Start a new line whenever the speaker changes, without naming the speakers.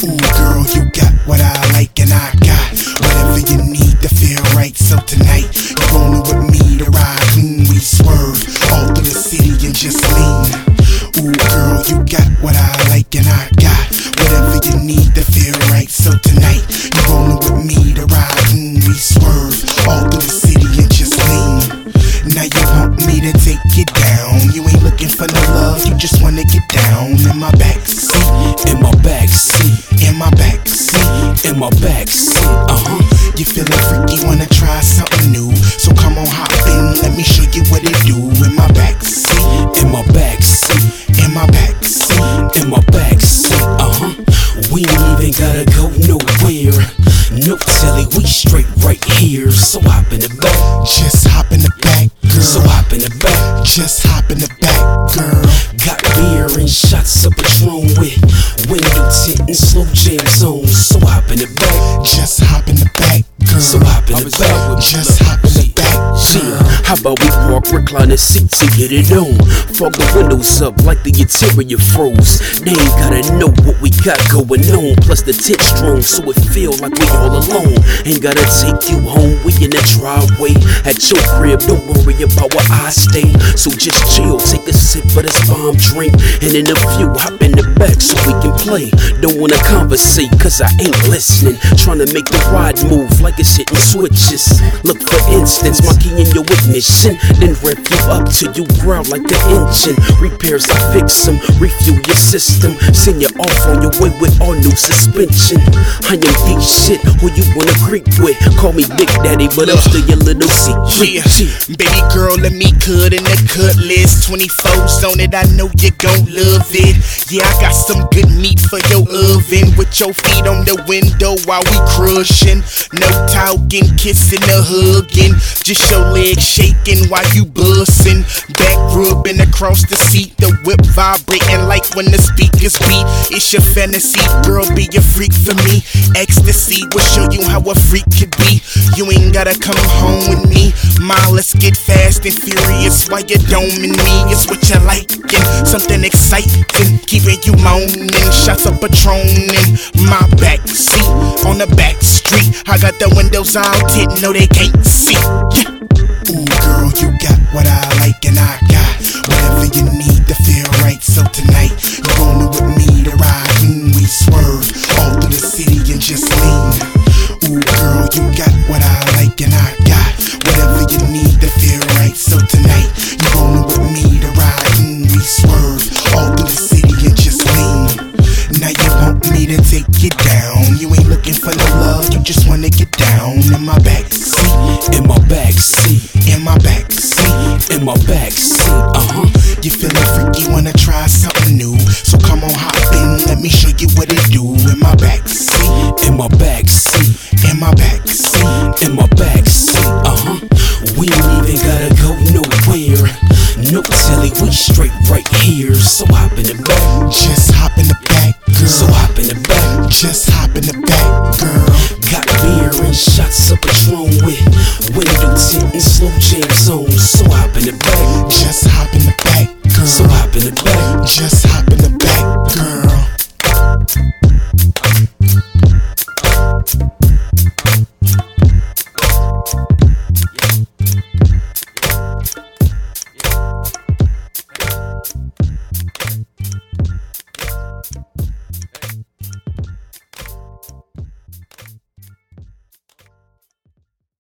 Ooh, girl, you got what I like and I got whatever you need to feel right. So tonight, you're rolling with me to ride. We swerve all through the city and just lean. Ooh, girl, you got what I like and I got whatever you need to feel right. So tonight, you're rolling with me to ride. We swerve all through the city and just lean. Now you want me to take you down. You ain't looking for no love, you just wanna get down in my backseat.
In my backseat.
In my backseat.
In my backseat.
You feeling freaky, wanna try something new? So come on, hop in, let me show you what it do. In my backseat.
In my backseat.
In my backseat.
In my backseat. We ain't even gotta go nowhere. No telly, we straight right here. So hop in the back.
Just hop in the back, girl.
So hop in the back.
Just hop in the back, girl.
Got beer and shots of Patron with window tint and slow jam zones. So hop in the back.
Just hop in the back, girl.
So hop in the back.
Just hop in the back, girl.
How about we park recliner seats and get it on? Fog the windows up like the interior froze. They ain't gotta know what we got going on. Plus the tent strong so it feel like we all alone. Ain't gotta take you home, we in the driveway. At your crib, don't worry about where I stay. So just chill, take a sip of this bomb drink. And in a few, hop in the back so we can play. Don't wanna conversate cause I ain't listening. Tryna make the ride move like it's hitting switches. Look for instance, my key in your ignition. Then rev you up till you growl like the engine. Repairs I fix them, refuel your system. Send you off on your way with all new suspension. I am the shit, who you wanna creep with? Call me Big Daddy, but I'm still your little secret.
Baby girl, let me cut in the cut list. 24's on it, I know you gon' love it. Yeah, I got some good meat for your oven. With your feet on the window while we crushing. No talking, kissing or hugging. Just your legs shaking while you bussin'. Back rubbing across the seat, the whip vibrating like when the speakers beat. It's your fantasy, girl, be a freak for me. Ecstasy will show you how a freak could be. You ain't gotta come home with me. Ma, let's get fast and furious while you're doming me. It's what you liking, something exciting, keeping you moaning. Shots of Patron in my backseat on the back street. I got the windows all tint, no they can't see. Yeah. Ooh, girl, you got what I like and I got whatever you need to feel right. So tonight, you're rolling with me to ride. We swerve all through the city and just lean. Ooh, girl, you got what I like and I got whatever you need to feel right. So tonight, you're rolling with me to ride. We swerve all through the city and just lean. Now you want me to take you down. You ain't looking for no love, you just wanna get down in my backseat.
In my backseat.
In my backseat.
In my backseat.
You feeling freaky, wanna try something new? So come on, hop in, let me show you what it do. In my backseat.
In my backseat.
In my backseat.
In my backseat. We ain't even gotta go nowhere. No telly, we straight right here. So hop in the back.
Just hop in the back, girl.
So hop in the back.
Just hop in the back, girl.
Got beer and shots of Patron with window tint and slow jam zones. So hop in the back.